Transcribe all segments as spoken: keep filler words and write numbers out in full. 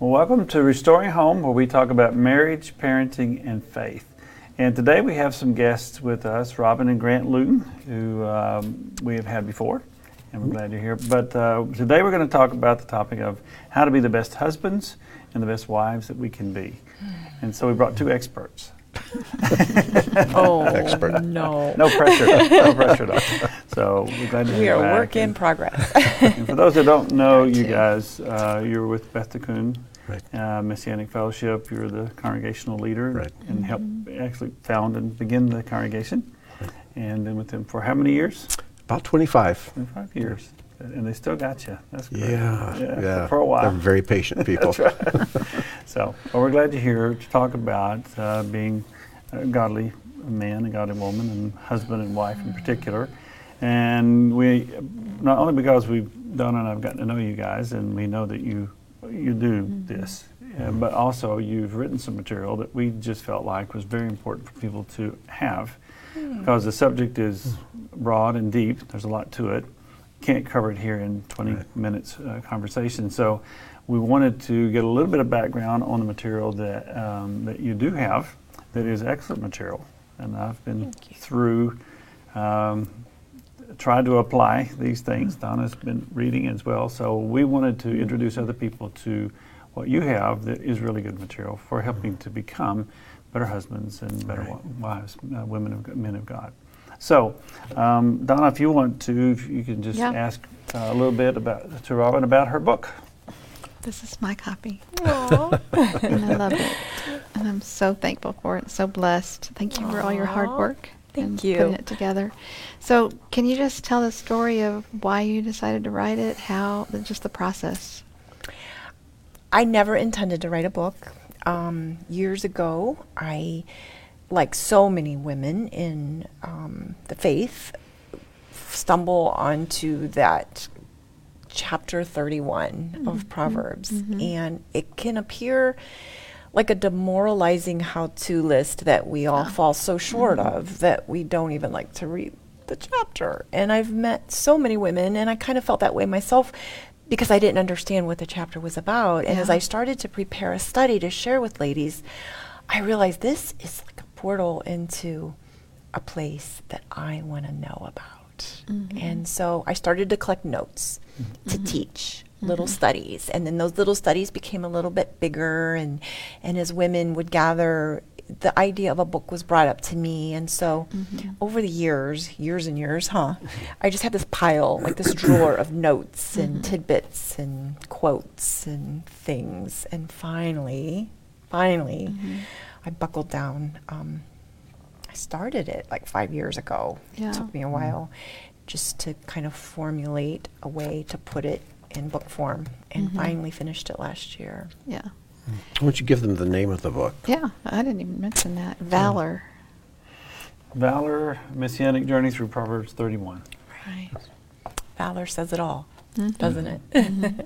Well, welcome to Restoring Home, where we talk about marriage, parenting, and faith. And today we have some guests with us, Robin and Grant Luton, who um, we have had before, and we're glad you're here. But uh, today we're going to talk about the topic of how to be the best husbands and the best wives that we can be. And so we brought two experts. oh, Expert. no. No pressure. No pressure, Doctor. So we're glad to have We you are back. work in And- progress. And for those that don't know you too. guys, uh, you're with Beth Tikkun, Right. uh, Messianic Fellowship. You're the congregational leader Right. and helped actually found and begin the congregation. Right. And been with them for how many years? About twenty-five. twenty-five years. And they still got you. That's great. Yeah, yeah. For a while. They're very patient people. That's right. So, well, we're glad you're here to talk about uh, being a godly man, a godly woman, and husband and wife in particular. And we, not only because we've done and I've gotten to know you guys, and we know that you you do Mm-hmm. this, uh, but also you've written some material that we just felt like was very important for people to have, Mm. because the subject is broad and deep. There's a lot to it. Can't cover it here in twenty Right. minutes uh, conversation. So we wanted to get a little bit of background on the material that um, that you do have, that is excellent material. And I've been Thank you. through, um, tried to apply these things. Donna's been reading as well. So we wanted to introduce other people to what you have that is really good material for helping to become better husbands and better Right. wi- wives, uh, women of G- men of God. So, um, Donna, if you want to, if you can just Yeah. ask uh, a little bit about to Robin about her book. This is my copy, Aw. and I love it. And I'm so thankful for it, so blessed. Thank you for all your hard Aw, work thank and you. putting it together. So can you just tell the story of why you decided to write it, how, the- just the process? I never intended to write a book. Um, years ago, I, like so many women in um, the faith, stumble onto that chapter thirty-one of Proverbs. Mhm. And it can appear like a demoralizing how-to list that we all Yeah. fall so short of that we don't even like to read the chapter. And I've met so many women, and I kind of felt that way myself because I didn't understand what the chapter was about. And as Yeah. I started to prepare a study to share with ladies, I realized this is like a portal into a place that I want to know about. Mhm. And so I started to collect notes to Mhm. teach little Mhm. studies. And then those little studies became a little bit bigger. And, and as women would gather, the idea of a book was brought up to me. And so Mhm. over the years, years and years, huh, I just had this pile, like this drawer of notes and Mhm. tidbits and quotes and things. And finally, finally, Mhm. I buckled down. Um, I started it like five years ago. Yeah. It took me a while just to kind of formulate a way to put it in book form, and Mhm. finally finished it last year. Yeah. Why don't you give them the name of the book? Yeah, I didn't even mention that. Valor. Valor, Messianic Journey Through Proverbs thirty-one. Right. Valor says it all, Mhm. doesn't it? Mhm.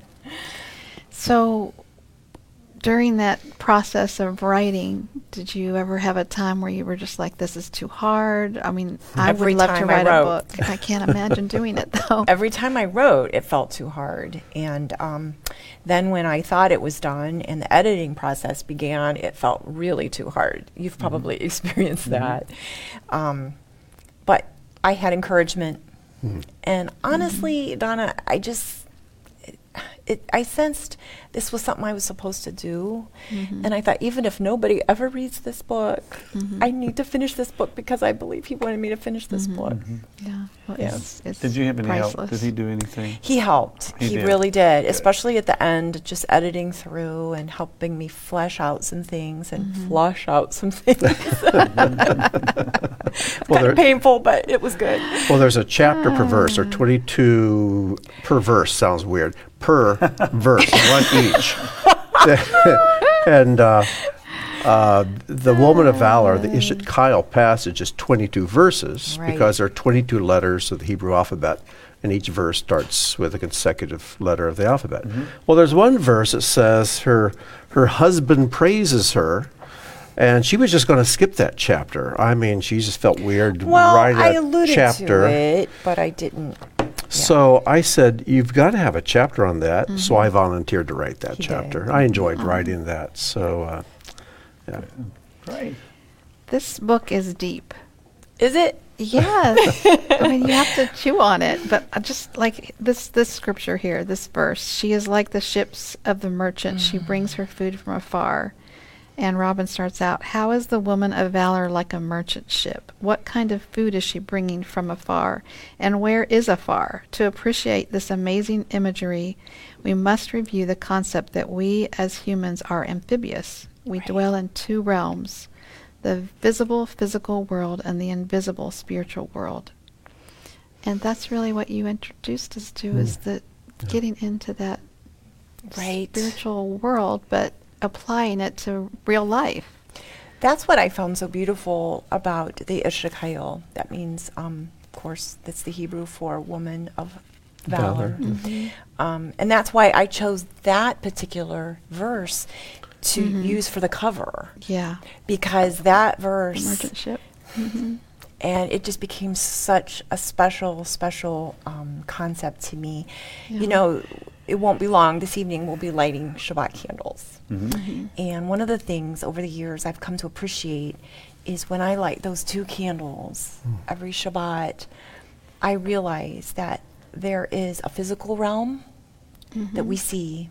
So during that process of writing, did you ever have a time where you were just like, this is too hard? I mean, I Every would love to time I write a wrote. book. I can't imagine doing it though. Every time I wrote, it felt too hard. And um, then when I thought it was done and the editing process began, it felt really too hard. You've probably experienced that. Um, but I had encouragement. Mhm. And honestly, Donna, I just, it, it, I sensed this was something I was supposed to do. Mhm. And I thought, even if nobody ever reads this book, Mhm. I need to finish this book because I believe he wanted me to finish this Mhm. book. Mhm. Yeah. Well, Yeah. It's, it's Did you have any help? priceless. Did he do anything? He helped. He He, did. really did, Good. especially at the end, just editing through and helping me flesh out some things and Mhm. flush out some things. Well, kind there- of painful, but it was good. Well, there's a chapter per verse, or twenty-two per verse. Sounds weird. Per verse, one each. and uh, uh, the Woman of Valor, the Ishet Kyle passage, is twenty-two verses Right. because there are twenty-two letters of the Hebrew alphabet, and each verse starts with a consecutive letter of the alphabet. Well, there's one verse that says her her husband praises her. And she was just going to skip that chapter. I mean, she just felt weird Well, writing I that alluded chapter. to it, but I didn't. So I said, you've got to have a chapter on that. So I volunteered to write that He chapter. did. I enjoyed writing that. So, uh, yeah. Great. This book is deep. Is it? Yes. I mean, you have to chew on it. But I just like this this scripture here, this verse. She is like the ships of the merchant. She brings her food from afar. And Robin starts out, how is the woman of valor like a merchant ship? What kind of food is she bringing from afar? And where is afar? To appreciate this amazing imagery, we must review the concept that we as humans are amphibious. We Right. dwell in two realms, the visible physical world and the invisible spiritual world. And that's really what you introduced us to, is that getting into that Right. spiritual world, but applying it to real life. That's what I found so beautiful about the Ishakayol. That means, um, of course, that's the Hebrew for woman of valor. Valor. Um, and that's why I chose that particular verse to Mhm. use for the cover, Yeah. because that The verse, merchant ship. hmm and it just became such a special, special um, concept to me. Yeah. You know, it won't be long. This evening we'll be lighting Shabbat candles. Mm-hmm. And one of the things over the years I've come to appreciate is when I light those two candles every Shabbat, I realize that there is a physical realm that we see,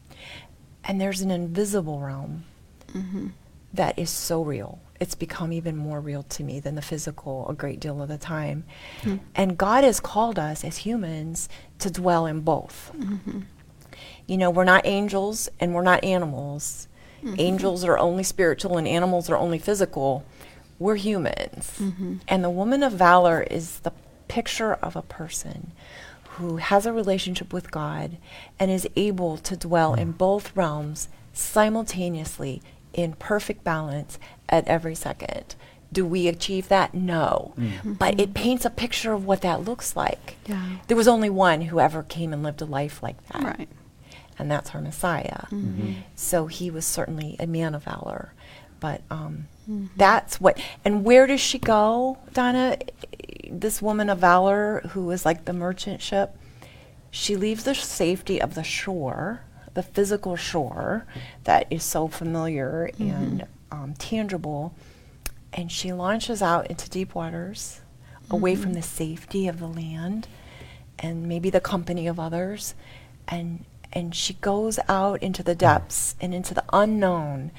and there's an invisible realm hmm that is so real. It's become even more real to me than the physical a great deal of the time. Mm. And God has called us as humans to dwell in both. hmm You know, we're not angels and we're not animals. Angels are only spiritual and animals are only physical. We're humans. hmm And the woman of valor is the picture of a person who has a relationship with God and is able to dwell in both realms simultaneously in perfect balance at every second. Do we achieve that? No. But it paints a picture of what that looks like. Yeah. There was only one who ever came and lived a life like that. Right. And that's our Messiah. So he was certainly a man of valor. But um, that's what, and where does she go, Donna? This woman of valor who is like the merchant ship, she leaves the safety of the shore, the physical shore that is so familiar and um, tangible, and she launches out into deep waters, away from the safety of the land and maybe the company of others, and and she goes out into the depths and into the unknown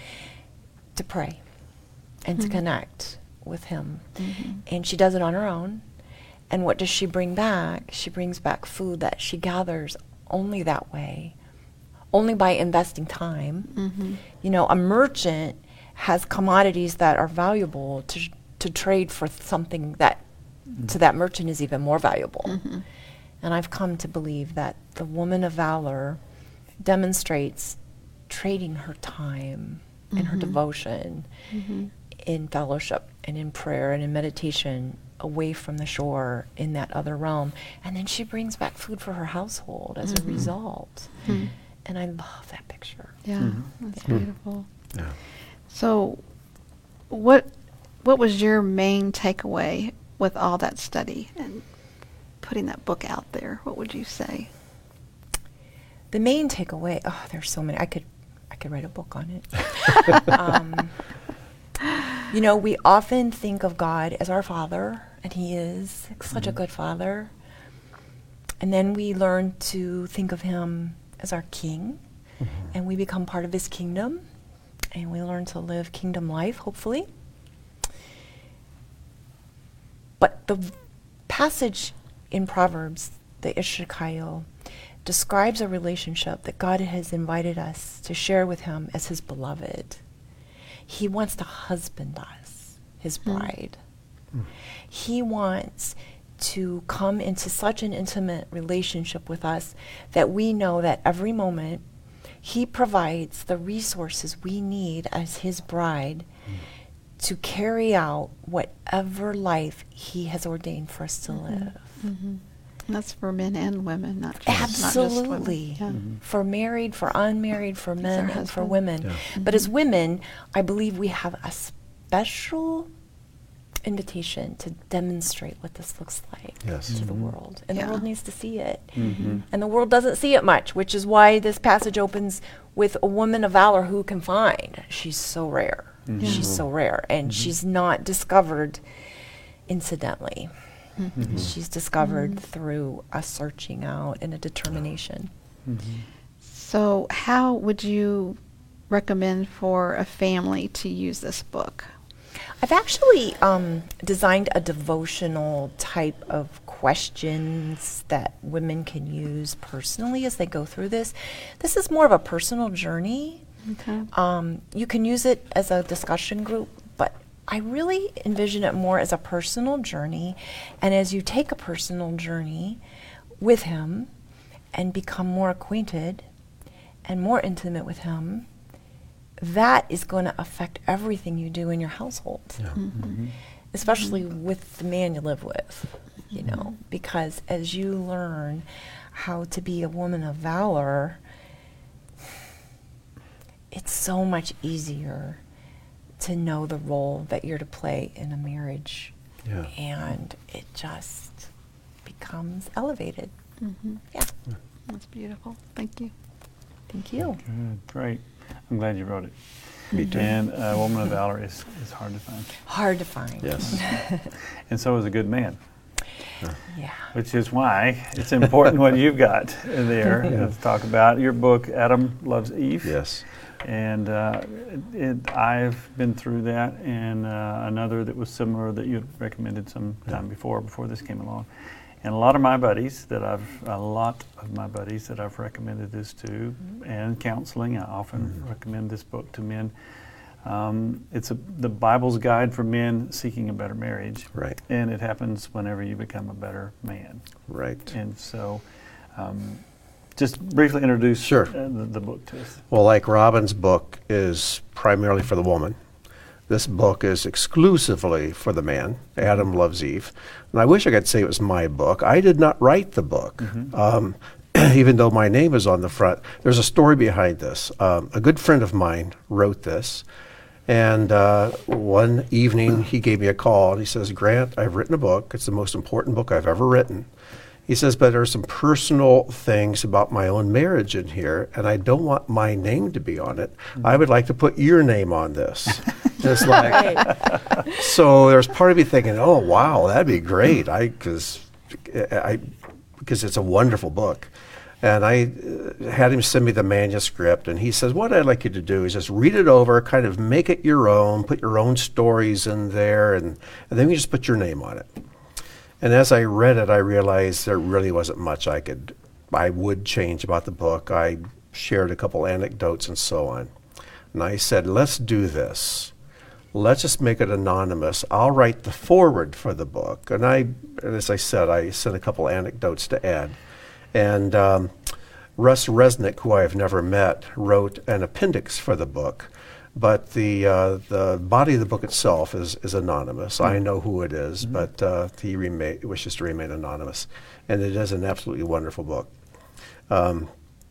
to pray and to connect with him. And she does it on her own. And what does she bring back? She brings back food that she gathers only that way, only by investing time. hmm You know, a merchant has commodities that are valuable to to trade for something that to that merchant is even more valuable. hmm And I've come to believe that the woman of valor demonstrates trading her time and her Mhm. devotion hmm in fellowship and in prayer and in meditation away from the shore in that other realm. And then she brings back food for her household as a result. hmm And I love that picture. Yeah, Mhm. that's Yeah. beautiful. Yeah. So, what what was your main takeaway with all that study and putting that book out there? What would you say? The main takeaway, oh, there's so many. I could, I could write a book on it. um, you know, we often think of God as our Father, and He is such a good Father. And then we learn to think of Him as our King, and we become part of His kingdom, and we learn to live kingdom life, hopefully. But the v- passage in Proverbs, the Ishakayol, describes a relationship that God has invited us to share with Him as His beloved. He wants to husband us, His bride. He wants to come into such an intimate relationship with us that we know that every moment He provides the resources we need as His bride to carry out whatever life He has ordained for us to live. Mm-hmm. That's for men and women, not just Not just women. Absolutely. Yeah. For married, for unmarried, for men, our and for husband. women. Yeah. But as women, I believe we have a special invitation to demonstrate what this looks like Yes. to the world. And Yeah. the world needs to see it. Mm-hmm. And the world doesn't see it much, which is why this passage opens with a woman of valor who can find. She's so rare. Mhm. She's so rare. And she's not discovered incidentally. Mm-hmm. She's discovered through a searching out and a determination. Mm-hmm. So, how would you recommend for a family to use this book? I've actually um, designed a devotional type of questions that women can use personally as they go through this. This is more of a personal journey. Okay. Um, you can use it as a discussion group, but I really envision it more as a personal journey. And as you take a personal journey with him and become more acquainted and more intimate with him, that is going to affect everything you do in your household, Yeah. Mm-hmm. especially with the man you live with, you know, because as you learn how to be a woman of valor, it's so much easier to know the role that you're to play in a marriage, Yeah. and it just becomes elevated. Mm-hmm. Yeah, That's beautiful. Thank you. thank you. Good, great. I'm glad you wrote it. Me too. And a woman of valor is, is hard to find. Hard to find. Yes. And so is a good man, Yeah. which is why it's important what you've got in there to talk about. Your book, Adam Loves Eve. Yes. And uh, it, it, I've been through that, and uh, another that was similar that you had recommended some time before, before this came along. And a lot of my buddies that I've, a lot of my buddies that I've recommended this to, and counseling, I often Mm-hmm. recommend this book to men. Um, it's a, the Bible's guide for men seeking a better marriage. Right. And it happens whenever you become a better man. Right. And so, um, just briefly introduce Sure. uh, the, the book to us. Well, like Robin's book is primarily for the woman, this book is exclusively for the man. Adam Loves Eve. And I wish I could say it was my book. I did not write the book, Mhm. um, even though my name is on the front. There's a story behind this. Um, a good friend of mine wrote this. And uh, one evening he gave me a call and he says, Grant, I've written a book. It's the most important book I've ever written. He says, but there are some personal things about my own marriage in here, and I don't want my name to be on it. I would like to put your name on this. It's like, Right. so there's part of me thinking, oh, wow, that'd be great. I, because I, because it's a wonderful book. And I uh, had him send me the manuscript, and he says, what I'd like you to do is just read it over, kind of make it your own, put your own stories in there, and, and then you just put your name on it. And as I read it, I realized there really wasn't much I could, I would change about the book. I shared a couple anecdotes and so on. And I said, let's do this. Let's just make it anonymous. I'll write the foreword for the book. And I, and as I said, I sent a couple anecdotes to Ed. And um, Russ Resnick, who I have never met, wrote an appendix for the book. But the uh, the body of the book itself is, is anonymous. Mm-hmm. I know who it is, mm-hmm. but uh, he remain, wishes to remain anonymous. And it is an absolutely wonderful book. Um,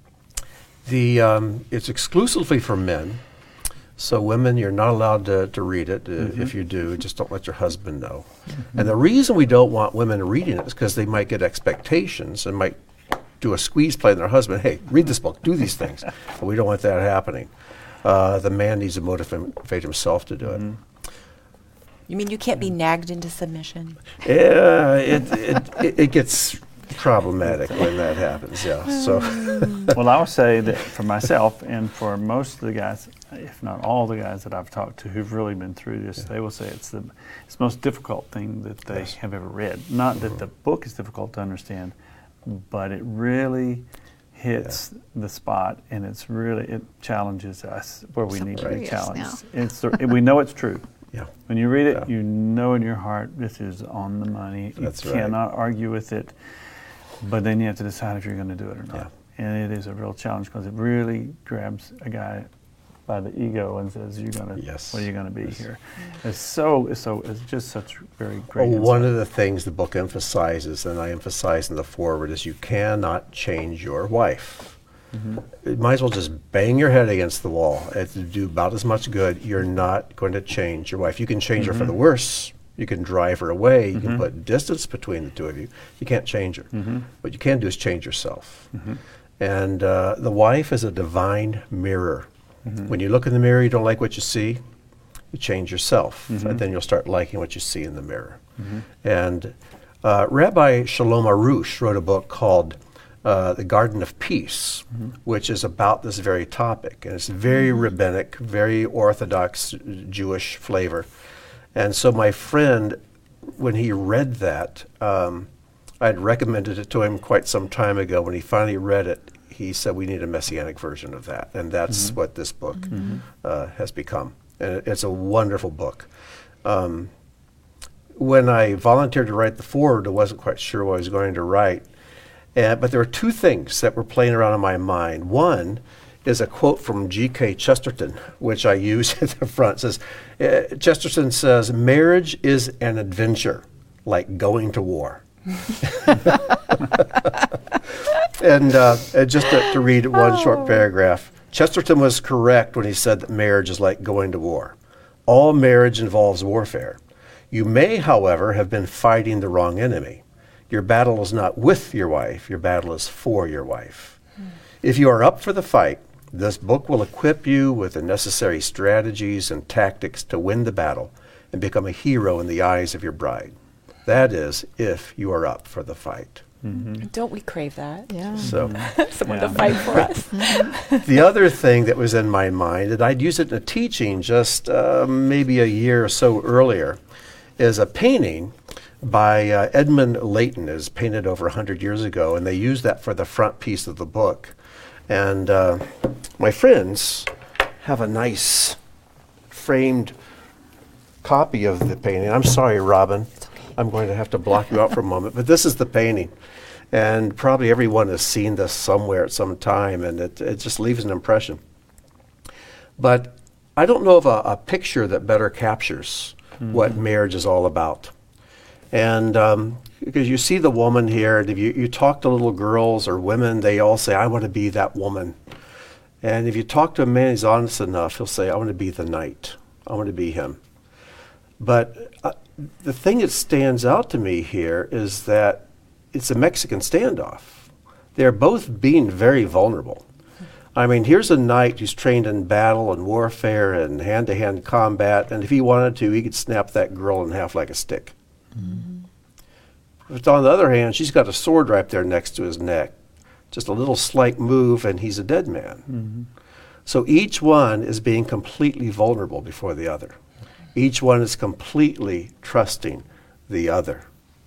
the um, it's exclusively for men. So women, you're not allowed to, to read it. Uh, Mm-hmm. If you do, just don't let your husband know. Mm-hmm. And the reason we don't want women reading it is because they might get expectations and might do a squeeze play on their husband. Hey, read this book, do these things. But we don't want that happening. Uh, the man needs to motivate himself to do Mm-hmm. it. You mean you can't be nagged into submission? Yeah, it, it, it, it gets problematic when that happens, yeah. So, Well, I would say that for myself and for most of the guys, if not all the guys that I've talked to who've really been through this, they will say it's the it's the most difficult thing that they Yes. have ever read. Not that the book is difficult to understand, but it really hits the spot, and it's really, it challenges us where we So need to be curious now. challenged. It's the, we know it's true. yeah. When you read it, Yeah. you know in your heart this is on the money. That's you right. cannot argue with it, but then you have to decide if you're going to do it or not. Yeah. And it is a real challenge because it really grabs a guy by the ego and says, "You're going to, Yes. what are you going to be Yes. here?" It's so, it's so, it's just such very great. Oh, one insight. of the things the book emphasizes, and I emphasize in the foreword, is you cannot change your wife. Mhm. You might as well just bang your head against the wall. It to do about as much good. You're not going to change your wife. You can change her for the worse. You can drive her away. You can put distance between the two of you. You can't change her. What you can do is change yourself. And uh, the wife is a divine mirror. When you look in the mirror, you don't like what you see, you change yourself, and then you'll start liking what you see in the mirror. And uh, Rabbi Shalom Arush wrote a book called uh, The Garden of Peace, which is about this very topic. And it's very rabbinic, very Orthodox Jewish flavor. And so my friend, when he read that, um, I'd recommended it to him quite some time ago. When he finally read it, he said, we need a Messianic version of that. And that's mm-hmm. what this book mm-hmm. uh, has become. And it, it's a wonderful book. Um, when I volunteered to write the foreword, I wasn't quite sure what I was going to write. And, but there were two things that were playing around in my mind. One is a quote from G K Chesterton, which I use at the front. It says, uh, Chesterton says, marriage is an adventure, like going to war. and uh, and just to, to read one oh. short paragraph, Chesterton was correct when he said that marriage is like going to war. All marriage involves warfare. You may, however, have been fighting the wrong enemy. Your battle is not with your wife, your battle is for your wife. Hmm. If you are up for the fight, this book will equip you with the necessary strategies and tactics to win the battle and become a hero in the eyes of your bride. That is, if you are up for the fight. Mm-hmm. Don't we crave that? Yeah. So, someone yeah. to fight for us. The other thing that was in my mind, and I'd use it in a teaching just uh, maybe a year or so earlier, is a painting by uh, Edmund Leighton. It was painted over one hundred years ago, and they used that for the front piece of the book. And uh, my friends have a nice framed copy of the painting. I'm sorry, Robin. I'm going to have to block you out for a moment, but this is the painting. And probably everyone has seen this somewhere at some time, and it, it just leaves an impression. But I don't know of a, a picture that better captures mm-hmm. what marriage is all about. And um, because you see the woman here, and if you, you talk to little girls or women, they all say, I want to be that woman. And if you talk to a man who's honest enough, he'll say, I want to be the knight. I want to be him. But uh, the thing that stands out to me here is that it's a Mexican standoff. They're both being very vulnerable. I mean, here's a knight who's trained in battle and warfare and hand-to-hand combat, and if he wanted to, he could snap that girl in half like a stick. Mm-hmm. But on the other hand, she's got a sword right there next to his neck. Just a little slight move, and he's a dead man. Mm-hmm. So each one is being completely vulnerable before the other. Each one is completely trusting the other.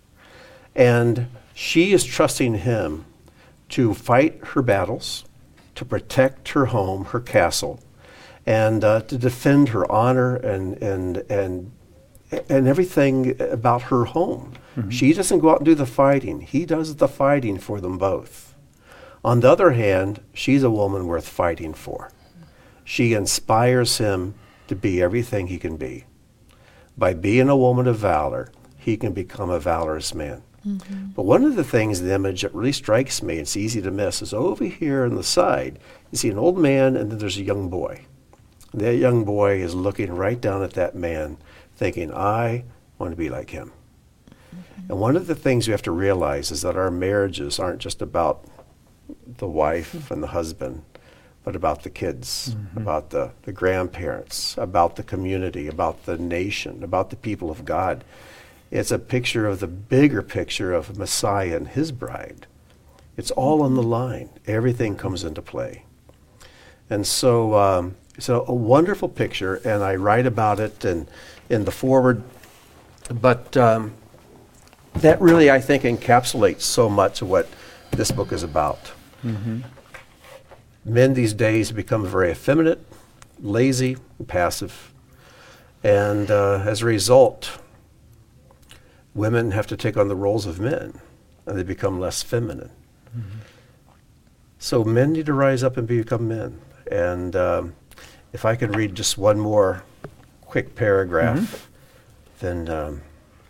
And she is trusting him to fight her battles, to protect her home, her castle, and uh, to defend her honor and and and and everything about her home. Mm-hmm. She doesn't go out and do the fighting. He does the fighting for them both. On the other hand, she's a woman worth fighting for. She inspires him to be everything he can be. By being a woman of valor, he can become a valorous man. Mm-hmm. But one of the things, the image that really strikes me, it's easy to miss, is over here on the side, you see an old man and then there's a young boy. And that young boy is looking right down at that man, thinking, I want to be like him. Mm-hmm. And one of the things we have to realize is that our marriages aren't just about the wife mm-hmm. and the husband, but about the kids, mm-hmm. about the, the grandparents, about the community, about the nation, about the people of God. It's a picture of the bigger picture of Messiah and his bride. It's all on the line. Everything comes into play. And so um, it's a, a wonderful picture, and I write about it in, in the foreword. But um, that really, I think, encapsulates so much of what this book is about. Mm-hmm. Men these days become very effeminate, lazy, and passive. And uh, as a result, women have to take on the roles of men, and they become less feminine. Mm-hmm. So men need to rise up and become men. And um, if I could read just one more quick paragraph, mm-hmm. then, um,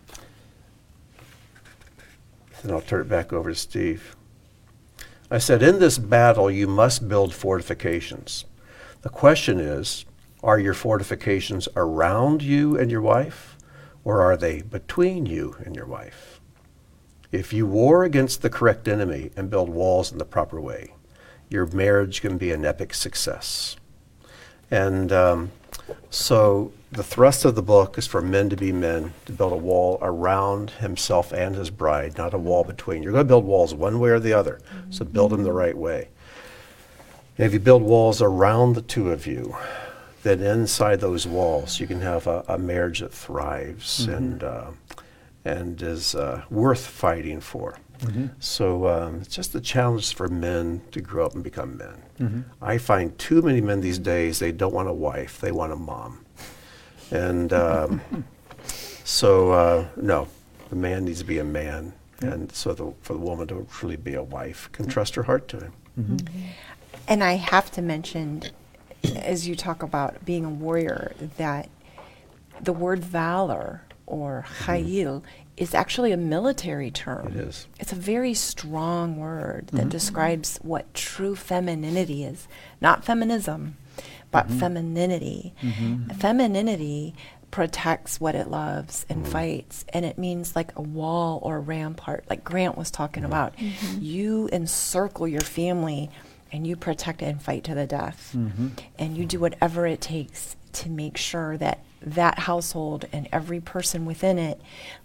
then I'll turn it back over to Steve. I said, in this battle, you must build fortifications. The question is, are your fortifications around you and your wife, or are they between you and your wife? If you war against the correct enemy and build walls in the proper way, your marriage can be an epic success. And um, so the thrust of the book is for men to be men, to build a wall around himself and his bride, not a wall between. You're going to build walls one way or the other, so build them the right way. And if you build walls around the two of you, then inside those walls you can have a, a marriage that thrives mm-hmm. and uh, and is uh, worth fighting for. Mm-hmm. So um, it's just a challenge for men to grow up and become men. Mm-hmm. I find too many men these days, they don't want a wife, they want a mom. And um, so, uh, no, the man needs to be a man. Mm-hmm. And so the, for the woman to truly be a wife, can trust her heart to him. Mm-hmm. Mm-hmm. And I have to mention, as you talk about being a warrior, that the word valor or chayil mm-hmm. is actually a military term. It is. It's a very strong word that mm-hmm. describes what true femininity is. Not feminism, but mm-hmm. femininity. Mm-hmm. Femininity protects what it loves and mm-hmm. fights, and it means like a wall or a rampart, like Grant was talking mm-hmm. about. Mm-hmm. You encircle your family and you protect it and fight to the death. Mm-hmm. And you do whatever it takes to make sure that that household and every person within it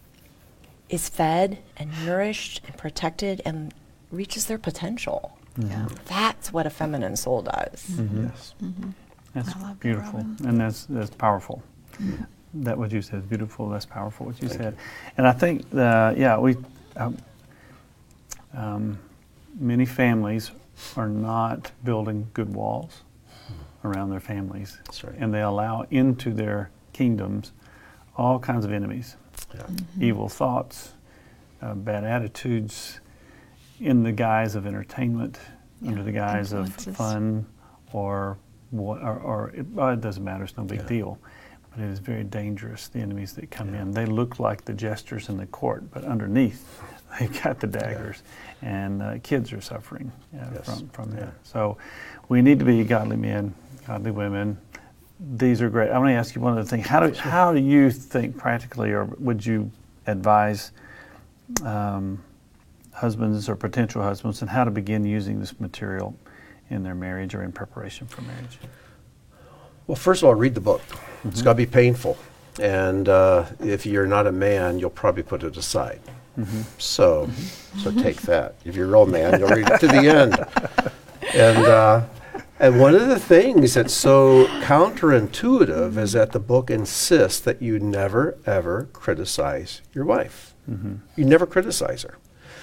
is fed and nourished and protected and reaches their potential. Mm-hmm. Yeah. That's what a feminine soul does. Mm-hmm. Yes. Mm-hmm. That's I love beautiful. That, and that's that's powerful. Mm-hmm. That what you said is beautiful. That's powerful what you Thank said. You. And I think, uh, yeah, we um, um, many families are not building good walls around their families. That's right. And they allow into their kingdoms all kinds of enemies, yeah. mm-hmm. evil thoughts, uh, bad attitudes, in the guise of entertainment, yeah. under the guise Influences. of fun, or what, or, or it, well, it doesn't matter, it's no big yeah. deal. But it is very dangerous, the enemies that come yeah. in. They look like the jesters in the court, but underneath, they've got the daggers. Yeah. And uh, kids are suffering uh, yes. from, from yeah. that. So we need to be godly men, godly women. These are great. I want to ask you one other thing. How do, sure. how do you think practically, or would you advise um, husbands or potential husbands on how to begin using this material in their marriage or in preparation for marriage? Well, first of all, read the book. Mm-hmm. It's got to be painful. And uh, if you're not a man, you'll probably put it aside. Mm-hmm. So, mm-hmm. so take that. If you're a real man, you'll read it to the end. And uh, and one of the things that's so counterintuitive is that the book insists that you never ever criticize your wife. Mm-hmm. You never criticize her.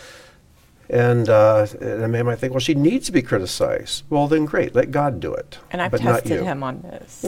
And, uh, and a man might think, well, she needs to be criticized. Well, then great, let God do it. And I've but tested not you. him on this.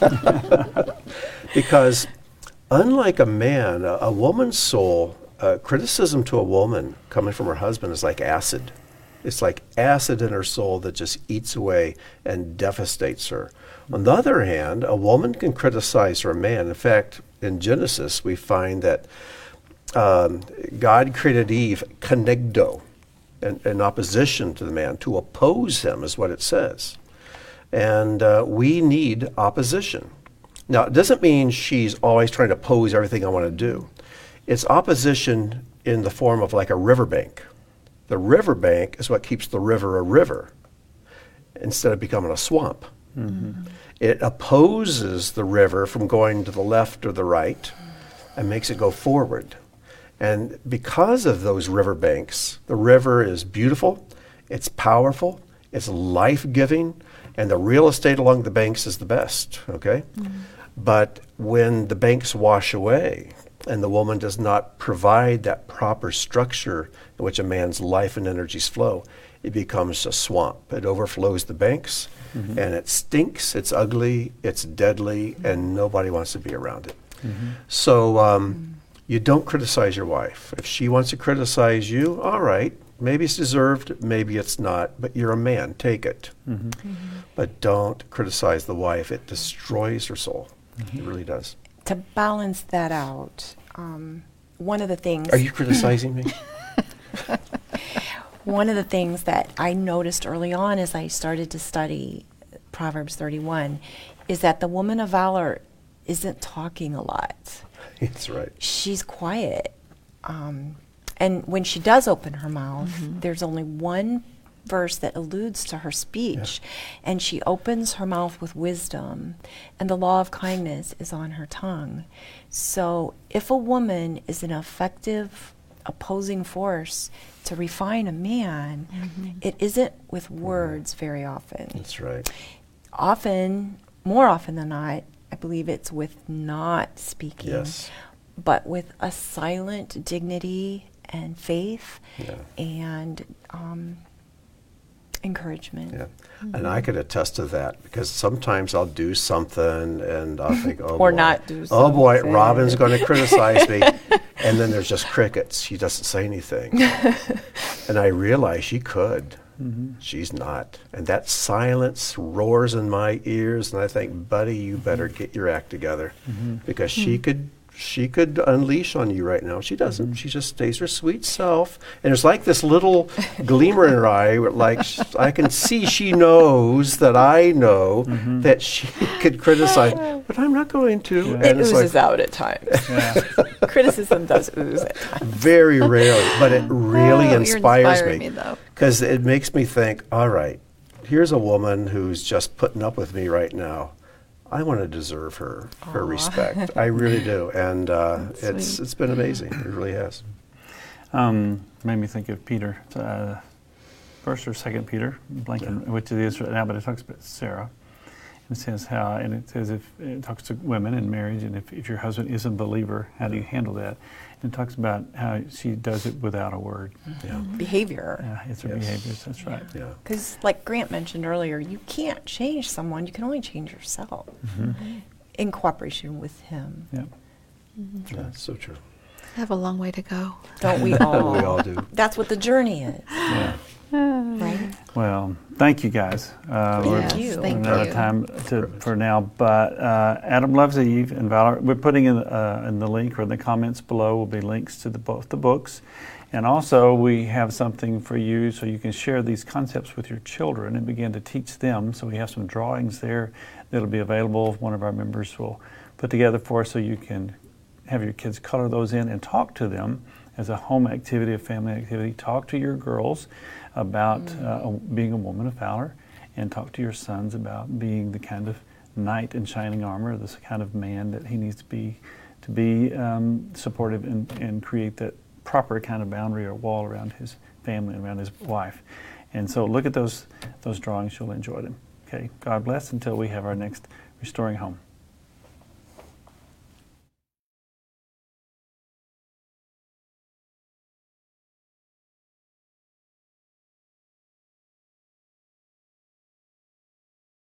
Because unlike a man, a, a woman's soul, uh, criticism to a woman coming from her husband is like acid. It's like acid in her soul that just eats away and devastates her. On the other hand, a woman can criticize her man. In fact, in Genesis, we find that um, God created Eve conegdo, in, in opposition to the man, to oppose him is what it says. And uh, we need opposition. Now, it doesn't mean she's always trying to oppose everything I want to do. It's opposition in the form of like a riverbank. The riverbank is what keeps the river a river instead of becoming a swamp. Mm-hmm. It opposes the river from going to the left or the right and makes it go forward. And because of those riverbanks, the river is beautiful, it's powerful, it's life-giving, and the real estate along the banks is the best, okay? Mm-hmm. But when the banks wash away and the woman does not provide that proper structure in which a man's life and energies flow, it becomes a swamp. It overflows the banks, mm-hmm. and it stinks, it's ugly, it's deadly, mm-hmm. and nobody wants to be around it. Mm-hmm. So um, mm-hmm. you don't criticize your wife. If she wants to criticize you, all right, maybe it's deserved, maybe it's not, but you're a man, take it. Mm-hmm. Mm-hmm. But don't criticize the wife. It destroys her soul. Mm-hmm. It really does. To balance that out, um, one of the things... Are you criticizing me? One of the things that I noticed early on as I started to study Proverbs thirty-one is that the woman of valor isn't talking a lot. That's right. she's quiet. Um, and when she does open her mouth, there's only one verse that alludes to her speech. And she opens her mouth with wisdom, and the law of kindness is on her tongue. So if a woman is an effective opposing force to refine a man, it isn't with words very often. That's right. Often, more often than not, I believe it's with not speaking, Yes. but with a silent dignity and faith Yeah. and um, encouragement. Yeah. And I could attest to that because sometimes I'll do something and I'll think, oh, Or boy. not do Oh boy, something. Robin's going to criticize me. And then there's just crickets. She doesn't say anything. And I realize she could. She's not. And that silence roars in my ears. And I think, buddy, you better get your act together because she could. She could unleash on you right now. She doesn't. She just stays her sweet self. And it's like this little gleamer in her eye, where, like sh- I can see she knows that I know that she could criticize, but I'm not going to. Yeah. It And it's oozes like out at times. Yeah. Criticism does ooze at times. very rarely, but it really Oh, you're inspires inspiring me me, though. because it makes me think. All right, here's a woman who's just putting up with me right now. I want to deserve her her Aw. respect. I really do, and uh, That's it's sweet. it's been amazing. It really has. Um, made me think of Peter, uh, first or second Peter, blanking which it is right now, but it talks about Sarah. It says how, and it says if it talks to women in marriage, and if, if your husband is a believer, how do you handle that? And it talks about how she does it without a word. Yeah, Behavior. Yeah, it's her Yes. behaviors. That's right. yeah. Because, like Grant mentioned earlier, you can't change someone. You can only change yourself in cooperation with him. Yep. Yeah, so true. I have a long way to go. Don't we all? We all do. That's what the journey is, Yeah. right? Well, thank you guys. Uh, Thank we're Yes, you. thank running out you. of time to, for now, but uh, Adam Loves Eve and Valor, we're putting in, uh, in the link or in the comments below will be links to the, both the books. And also we have something for you so you can share these concepts with your children and begin to teach them. So we have some drawings there that'll be available. One of our members will put together for us so you can have your kids color those in and talk to them as a home activity, a family activity. Talk to your girls about uh, being a woman of valor, and talk to your sons about being the kind of knight in shining armor, this kind of man that he needs to be to be um, supportive and, and create that proper kind of boundary or wall around his family and around his wife. And so look at those those drawings, you'll enjoy them. Okay, God bless until we have our next Restoring Home.